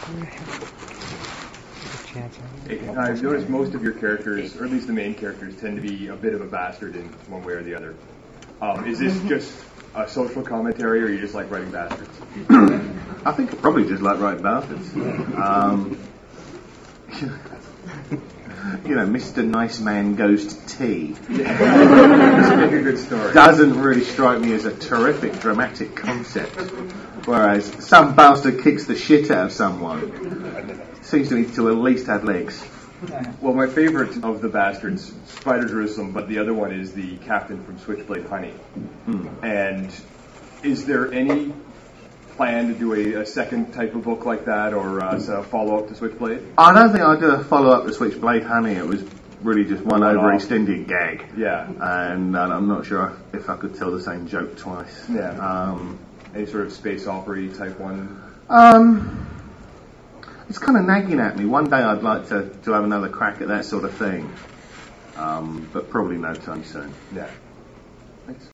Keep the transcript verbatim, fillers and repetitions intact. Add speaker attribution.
Speaker 1: I've noticed most of your characters, or at least the main characters, tend to be a bit of a bastard in one way or the other. Um, is this just a social commentary, or you just like writing bastards?
Speaker 2: I think I probably just like writing bastards. Um, you know, Mister Nice Man Goes to Tea.
Speaker 1: That's a good story.
Speaker 2: Doesn't really strike me as a terrific dramatic concept. Whereas some bastard kicks the shit out of someone seems to me to at least have legs.
Speaker 1: Well, my favorite of the bastards, Spider Jerusalem, but the other one is the captain from Switchblade Honey.
Speaker 2: Mm.
Speaker 1: And is there any plan to do a, a second type of book like that, or uh, a follow-up to Switchblade?
Speaker 2: I don't think I'd do a follow-up to Switchblade Honey. It was really just one
Speaker 1: One
Speaker 2: overextended gag.
Speaker 1: Yeah.
Speaker 2: And uh, I'm not sure if I could tell the same joke twice.
Speaker 1: Yeah.
Speaker 2: Um,
Speaker 1: Any sort of space opera type one?
Speaker 2: Um, it's kind of nagging at me. One day I'd like to, to have another crack at that sort of thing. Um, but probably no time soon.
Speaker 1: Yeah. Thanks.